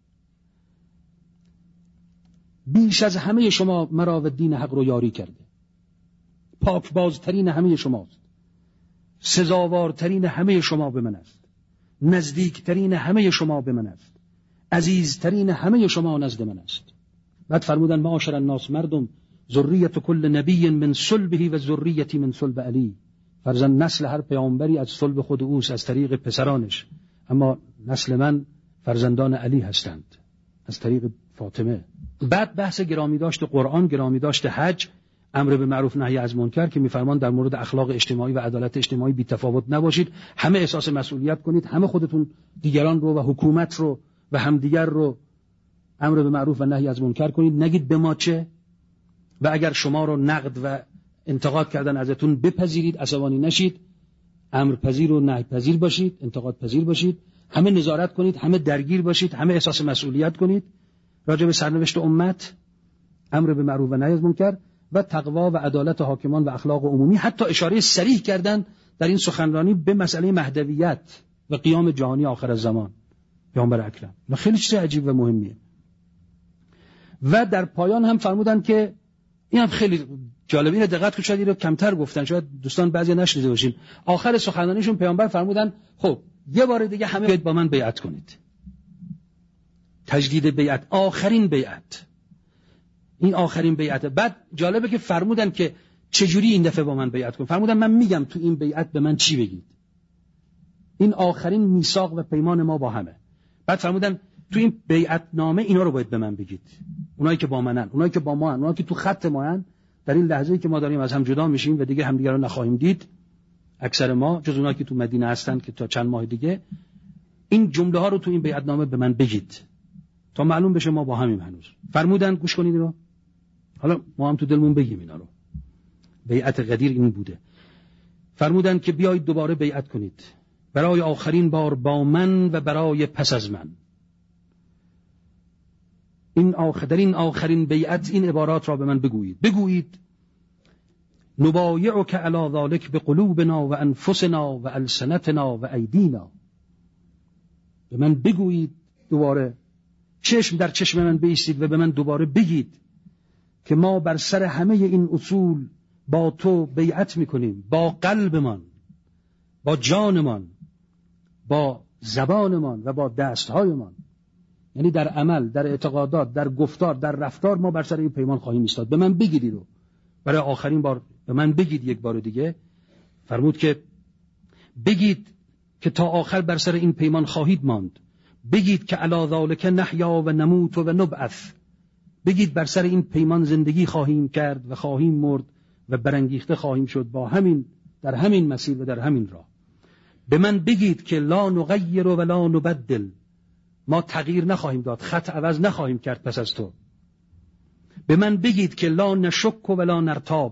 بیش از همه شما مرا و دین حق رو یاری کرده. پاکبازترین همه شماست. سزاوارترین همه شما به من است. نزدیکترین همه شما به من است. عزیزترین همه شما نزد من است. بعد فرمودن معاشر الناس، مردم، ذریت کل نبی من صلبه و ذریتی من صلب علی. فرزند نسل هر پیامبری از صلب خود اوست، از طریق پسرانش، اما نسل من فرزندان علی هستند از طریق فاطمه. بعد بحث گرامی داشت قرآن، گرامی داشت حج، امر به معروف نهی از منکر که میفرمان در مورد اخلاق اجتماعی و عدالت اجتماعی بی تفاوت نباشید، همه احساس مسئولیت کنید، همه خودتون دیگران رو و حکومت رو و همدیگر رو امر به معروف و نهی از منکر کنید، نگید به ما چه، و اگر شما رو نقد و انتقاد کردن ازتون بپذیرید، عصبانی نشید، امر پذیر و نهی پذیر باشید، انتقاد پذیر باشید، همه نظارت کنید، همه درگیر باشید، همه احساس مسئولیت کنید راجع به سرنوشت امت، امر به معروف و نهی از منکر و تقوا و عدالت حاکمان و اخلاق عمومی. حتی اشاره صریح کردن در این سخنرانی به مسئله مهدویت و قیام جهانی آخر الزمان پیامبر اکرم. و خیلی چیز عجیب و مهمیه. و در پایان هم فرمودن که این هم خیلی جالب، اینو دقت کنید، شاید اینو کمتر گفتن، شاید دوستان بعضی نشنیده باشین. آخر سخنرانیشون پیامبر فرمودن خب یه بار دیگه همه بیاید با من بیعت کنید. تجدید بیعت، آخرین بیعت، این آخرین بیعت. بعد جالبه که فرمودن که چجوری این دفعه با من بیعت کنید. فرمودن من میگم تو این بیعت به من چی بگید، این آخرین میثاق و پیمان ما با همه. بعد فرمودن تو این بیعت نامه اینا رو باید به من بگید، اونایی که با منن، اونایی که با ما هن، اونایی که تو خط ما هن. در این لحظه‌ای که ما داریم از هم جدا میشیم و دیگه همدیگه رو نخواهیم دید، اکثر ما جز اونایی که تو مدینه هستن که تا چند ماه دیگه، این جمله ها رو تو این بیعت نامه به من بگید تا معلوم بشه ما با همیم هنوز. فرمودن گوش کنید اینو، حالا ما هم تو دلمون بگیم اینا رو. بیعت غدیر این بوده. فرمودن که بیایید دوباره بیعت کنید برای آخرین بار با من و برای پس از من. این آخرین آخرین بیعت این عبارات را به من بگویید. بگویید نبایعک علی ذلک بقلوبنا و انفسنا و السنتنا و ایدینا. به من بگویید دوباره، چشم در چشم من بایستید و به من دوباره بگید که ما بر سر همه این اصول با تو بیعت میکنیم، با قلبمان، با جانمان، با زبانمان و با دستهایمان. یعنی در عمل، در اعتقادات، در گفتار، در رفتار ما بر سر این پیمان خواهیم ایستاد. به من بگید رو برای آخرین بار، به من بگید یک بار دیگه. فرمود که بگید که تا آخر بر سر این پیمان خواهید ماند. بگید که علی ذالک نحیا و نموت و نبعث. بگید بر سر این پیمان زندگی خواهیم کرد و خواهیم مرد و برانگیخته خواهیم شد با همین در همین مسیر و در همین راه. به من بگید که لا نغیر و لا نبدل. ما تغییر نخواهیم داد، خط عوض نخواهیم کرد پس از تو. به من بگید که لا نشک و لا نرتاب.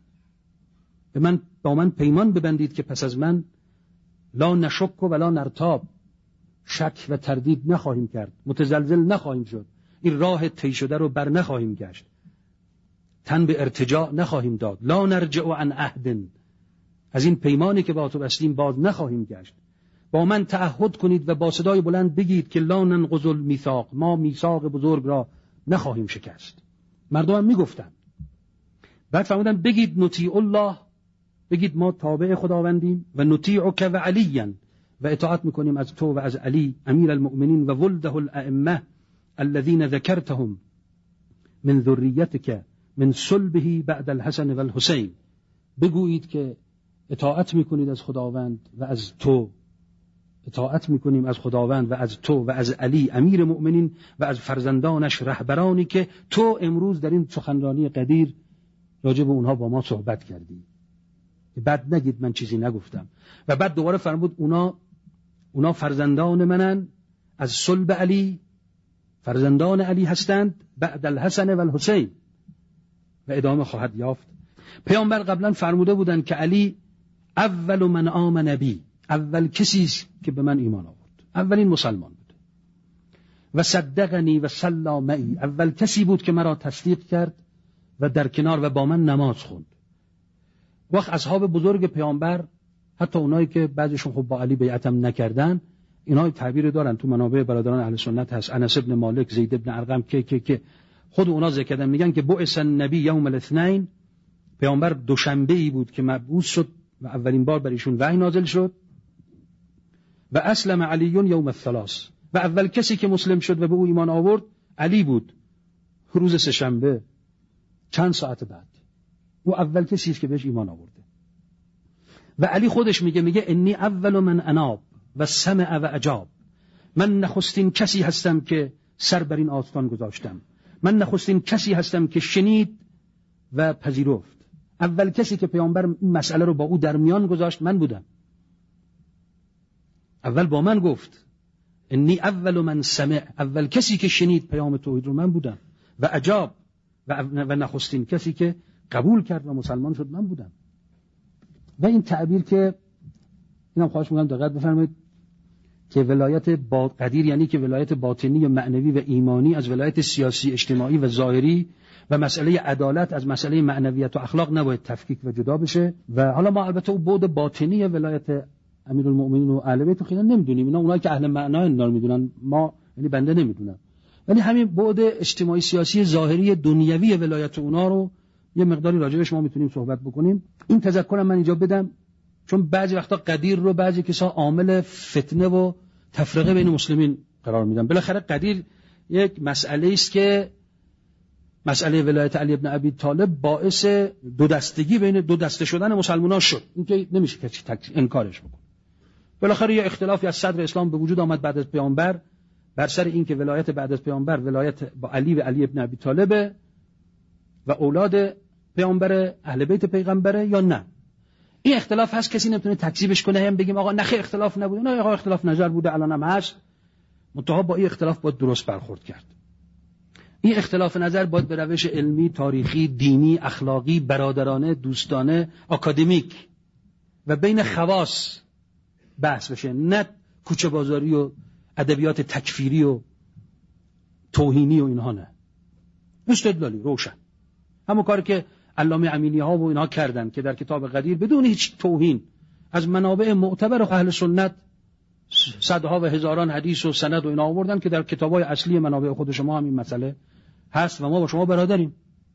به من با من پیمان ببندید که پس از من لا نشک و لا نرتاب، شک و تردید نخواهیم کرد، متزلزل نخواهیم شد، این راه طی شده رو بر نخواهیم گشت، تن به ارتجاع نخواهیم داد. لا نرجع عن عهد. از این پیمانی که با تو بستیم باز نخواهیم گشت. با من تعهد کنید و با صدای بلند بگید که لا ننقض المیثاق. ما میثاق بزرگ را نخواهیم شکست. مردم هم میگفتن. بعد فرمودن بگید نطیع الله، بگید ما تابع خداوندیم، و نطیعک و علیا، و اطاعت میکنیم از تو و از علی امیر المؤمنین و ولده الائمه الذين ذكرتهم من ذریتک من صلبه بعد الحسن و الحسین. بگویید که اطاعت میکنید از خداوند و از تو، اطاعت میکنیم از خداوند و از تو و از علی امیر مؤمنین و از فرزندانش رهبرانی که تو امروز در این سخنرانی قدیر راجع به اونها با ما صحبت کردی. بعد نگید من چیزی نگفتم. و بعد دوباره فرمود اونا اونا فرزندان منن، از صلب علی، فرزندان علی هستند، بعد الحسن و الحسین، و ادامه خواهد یافت. پیامبر قبلا فرموده بودند که علی اول من آمن بی، اول کسی که به من ایمان آورد، اولین مسلمان بود. و صدقنی و صلی معی، اول کسی بود که مرا تصدیق کرد و در کنار و با من نماز خوند. وقت اصحاب بزرگ پیامبر، حتی اونایی که بعضیشون خب با علی بیعتم نکردن، اینا تعبیر دارن تو منابع برادران اهل سنت هست. انس ابن مالک، زید ابن ارقم، که که که خود اونا ذکر کردن، میگن که بعث النبی یوم الاثنین، پیامبر دوشنبه ای بود که مبعوث شد و اولین بار بر ایشون وحی نازل شد. و اسلم علی یوم الثلاث، و اول کسی که مسلم شد و به او ایمان آورد علی بود، روز سه‌شنبه چند ساعت بعد. او اول کسی است که بهش ایمان آورده. و علی خودش میگه میگه انی اول من اناب و سمع و اجاب. من نخستین کسی هستم که سر بر این آستان گذاشتم، من نخستین کسی هستم که شنید و پذیرفت. اول کسی که پیامبر این مسئله رو با او در میان گذاشت من بودم. اول با من گفت انی اول من سمع، اول کسی که شنید پیام توحید رو من بودم. و اجاب، و, و نخستین کسی که قبول کرد و مسلمان شد من بودم. و این تعبیر که اینم خواهش می‌کنم دقت بفرمایید که ولایت با قدیر یعنی که ولایت باطنی و معنوی و ایمانی از ولایت سیاسی اجتماعی و ظاهری، و مسئله عدالت از مسئله معنویت و اخلاق نباید تفکیک و جدا بشه. و حالا ما البته اون بعد باطنی ولایت امیرالمؤمنین و اهل بیت خیلی نمیدونیم، اینا اونایی که اهل معنا اینا رو میدونن، ما یعنی بنده نمیدونم. ولی همین بعد اجتماعی سیاسی ظاهری دنیوی ولایت اونا رو یه مقداری راجعش ما میتونیم صحبت بکنیم. این تذکرم من اینجا بدم، چون بعضی وقتا قدیر رو بعضی کسا عامل فتنه و تفرقه بین مسلمین قرار میدن. بالاخره قدیر یک مسئله است که مسئله ولایت علی ابن ابی طالب باعث دو دستگی بین دو دسته شدن مسلمانان شد. این که نمیشه که انکارش بکن. بالاخره یه اختلافی از صدر اسلام به وجود آمد بعد از پیامبر بر سر این که ولایت بعد از پیامبر ولایت با علی و علی ابن ابی طالب و اولاد پیامبر اهل بیت پیغمبره یا نه. این اختلاف هست، کسی نمیتونه تکذیبش کنه. هم بگیم آقا نخیر اختلاف نبوده، نه آقا اختلاف نظر بوده، الان هم هست، منتها با این اختلاف باید درست برخورد کرد. این اختلاف نظر باید به روش علمی، تاریخی، دینی، اخلاقی، برادرانه، دوستانه، آکادمیک و بین خواص بحث بشه، نه کوچه بازاری و ادبیات تکفیری و توهینی و اینها. نه، استدلالی روشن، همون کاری که علامه امینی ها و اینها کردن که در کتاب قدیر بدون هیچ توهین از منابع معتبر و اهل سنت صدها و هزاران حدیث و سند و اینا آوردن که در کتابای اصلی منابع خود شما هم این مسئله هست و ما با شما برادریم.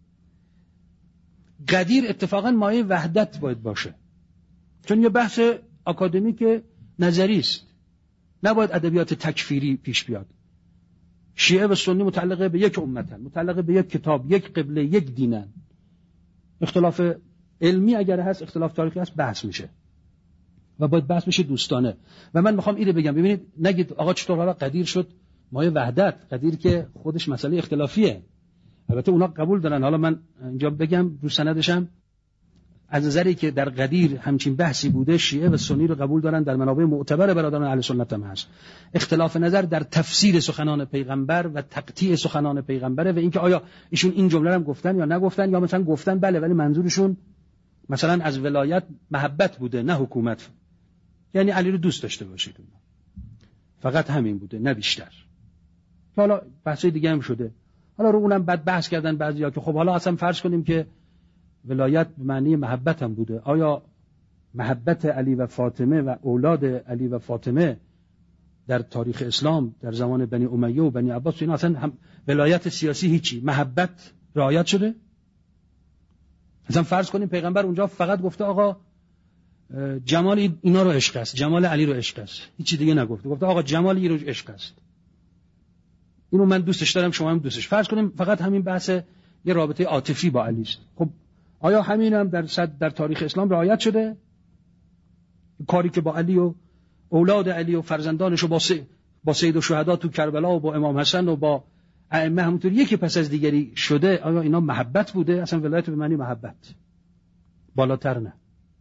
قدیر اتفاقا مایه وحدت باید باشه، چون یه بحث آکادمیک نظری است، نباید ادبیات تکفیری پیش بیاد. شیعه و سنی متعلقه به یک امتن، متعلقه به یک کتاب، یک قبله، یک دینن. اختلاف علمی اگر هست، اختلاف تاریخی هست، بحث میشه. و باید بحث بشه دوستانه. و من میخوام اینو بگم، ببینید نگید آقا چطور حالا قدیر شد مایه وحدت، قدیر که خودش مسئله اختلافیه، البته اونا قبول دارن. حالا من اینجا بگم رو سندشم از نظری که در قدیر همچین بحثی بوده، شیعه و سنی رو قبول دارن، در منابع معتبر برادران اهل سنت هم هست. اختلاف نظر در تفسیر سخنان پیغمبر و تقطیع سخنان پیغمبره و اینکه آیا ایشون این جمله رو گفتن یا نگفتن، یا مثلا گفتن بله ولی منظورشون مثلا از ولایت محبت بوده نه حکومت، یعنی علی رو دوست داشته باشید، فقط همین بوده نه بیشتر. حالا بحث دیگه هم شده، حالا رو اونم بعد بحث کردن بعضیا که خب حالا اصلا فرض کنیم که ولایت به معنی محبت هم بوده، آیا محبت علی و فاطمه و اولاد علی و فاطمه در تاریخ اسلام در زمان بنی امیه و بنی عباس اینا اصلا هم ولایت سیاسی هیچی، محبت رعایت شده؟ مثلا فرض کنیم پیغمبر اونجا فقط گفته آقا جمال اینا رو عشق است، جمال علی رو عشق است، هیچی دیگه نگفته، گفته آقا جمال این رو عشق است، اینو من دوستش دارم شما هم دوستش. فرض کنیم فقط همین بحث یه رابطه عاطفی با علی است. خب آیا همین هم در صد در تاریخ اسلام رعایت شده؟ کاری که با علی و اولاد علی و فرزندانش و با س... با سید الشهدا تو کربلا و با امام حسن و با ائمه همونطور یکی پس از دیگری شده، آیا اینا محبت بوده؟ اصلا ولایت به معنی محبت، بالاتر نه.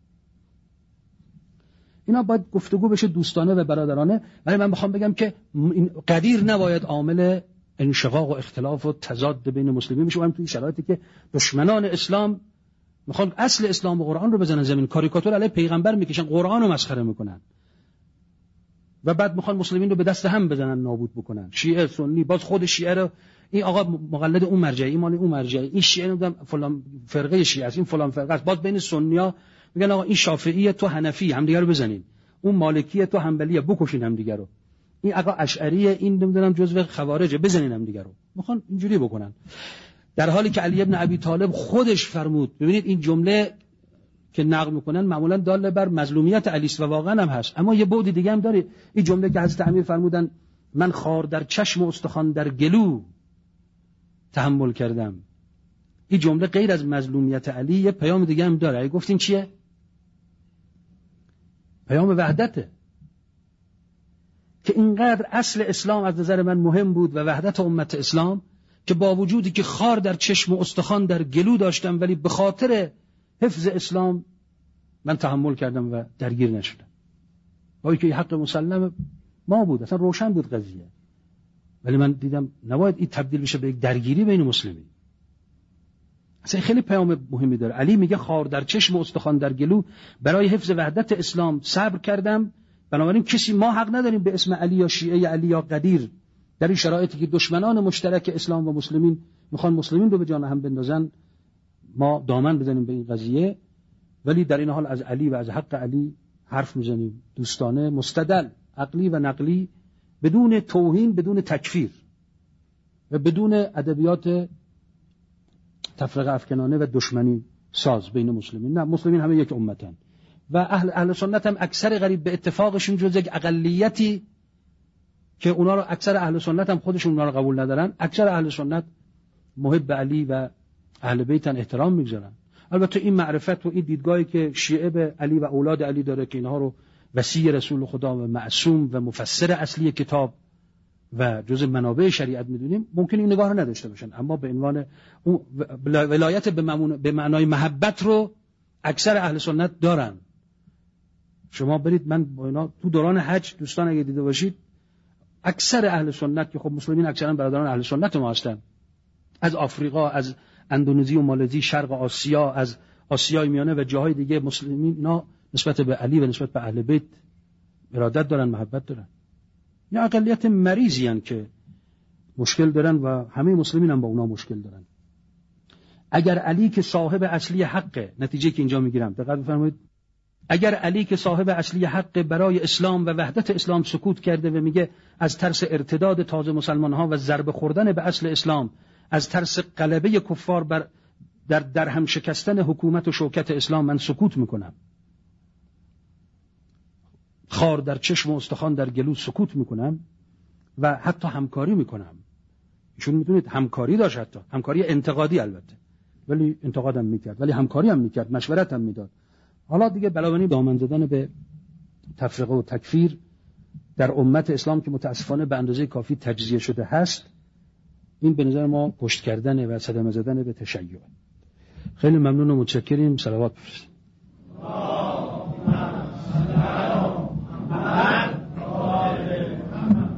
اینا باید گفتگو بشه دوستانه و برادرانه. ولی من میخوام بگم که قدیر نباید عامل انشقاق و اختلاف و تضاد بین مسلمین بشه. و هم توی شرایطی که دشمنان اسلام میخوان اصل اسلام و قرآن رو بزنن زمین، کاریکاتور علیه پیغمبر میکشن، قرآن رو مسخره میکنن و بعد میخوان مسلمین رو به دست هم بزنن، نابود بکنن. شیعه سنی، باز خود شیعه رو این آقا مقلد اون مرجعی، این مال اون مرجعی، این شیعه نمیدونم فلان فرقه شیعه است، این فلان فرقه است. باز بین سنی‌ها میگن آقا این شافعیه تو حنفی، همدیگه رو بزنین، اون مالکیه تو حنبلیه، بکشین همدیگه رو، این آقا اشعریه این نمیدونم جزو خوارجه، بزنین همدیگه رو. میخوان اینجوری بکنن، در حالی که علی ابن ابی طالب خودش فرمود. ببینید این جمله که نقل میکنن معمولا دال بر مظلومیت علی است و واقعا هم هست، اما یه بعد دیگه هم داره. این جمله که حضرت امیر فرمودن من خار در چشم و استخوان در گلو تحمل کردم، این جمله غیر از مظلومیت علی یه پیام دیگه هم داره. گفتین چیه؟ پیام وحدته که اینقدر اصل اسلام از نظر من مهم بود و وحدت امت اسلام، که با وجودی که خار در چشم و استخوان در گلو داشتم ولی به خاطر حفظ اسلام من تحمل کردم و درگیر نشدم. با که حق مسلم ما بود، اصلا روشن بود قضیه، ولی من دیدم نباید این تبدیل بشه به یک درگیری بین مسلمین. اصلا خیلی پیام مهمی داره. علی میگه خار در چشم و استخوان در گلو، برای حفظ وحدت اسلام صبر کردم، بنابراین کسی ما حق نداریم به اسم علی یا شیعه علی یا قدیر در این شرایطی که دشمنان مشترک اسلام و مسلمین میخوان مسلمین رو به جان هم بندازن ما دامن بزنیم به این قضیه. ولی در این حال از علی و از حق علی حرف میزنیم دوستانه، مستدل، عقلی و نقلی، بدون توهین، بدون تکفیر و بدون ادبیات تفرقه افکنانه و دشمنی ساز بین مسلمین. نه، مسلمین همه یک امتن و اهل اهل سنت هم اکثر غریب به اتفاقشون جز یک اقلیتی که اونا رو اکثر اهل سنت هم خودشون اونا رو قبول ندارن، اکثر اهل سنت محب علی و اهل بیتن، احترام میگذارن. البته این معرفت و این دیدگاهی که شیعه به علی و اولاد علی داره که اینها رو وصی رسول خدا و معصوم و مفسر اصلی کتاب و جز منابع شریعت میدونیم، ممکن این نگاه رو نداشته باشن، اما به عنوان ولایت به معنای محبت رو اکثر اهل سنت دارن. شما برید، من با اینا تو دوران حج دوستان اگه دیده باشید، اکثر اهل سنت که خب مسلمین اکثرا برادران اهل سنت ما هستن، از آفریقا، از اندونزی و مالزی، شرق آسیا، از آسیای میانه و جاهای دیگه، مسلمین اینا نسبت به علی و نسبت به اهل بیت ارادت دارن، محبت دارن. یا اقلیت مریضی هستند که مشکل دارن و همه مسلمین هم با اونا مشکل دارن. اگر علی که صاحب اصلی حقه، نتیجه که اینجا میگیرم دقت بفرمایید، اگر علی که صاحب اصلی حق برای اسلام و وحدت اسلام سکوت کرده و میگه از ترس ارتداد تازه مسلمان‌ها و ضربه خوردن به اصل اسلام، از ترس غلبه کفار بر در در هم شکستن حکومت و شوکت اسلام من سکوت میکنم، خار در چشم و استخوان در گلو سکوت میکنم و حتی همکاری میکنم. ایشون میدونید همکاری داشت، حتی همکاری انتقادی البته، ولی انتقادم میکرد، ولی همکاری هم میکرد، مشورت هم میداد. حالا دیگه بلاونی دامن زدن به تفرقه و تکفیر در امت اسلام که متاسفانه به اندازه کافی تجزیه شده هست، این به نظر ما پشت کردن و صدمه زدن به تشیع. خیلی ممنون و متشکریم. صلوات بفرستید.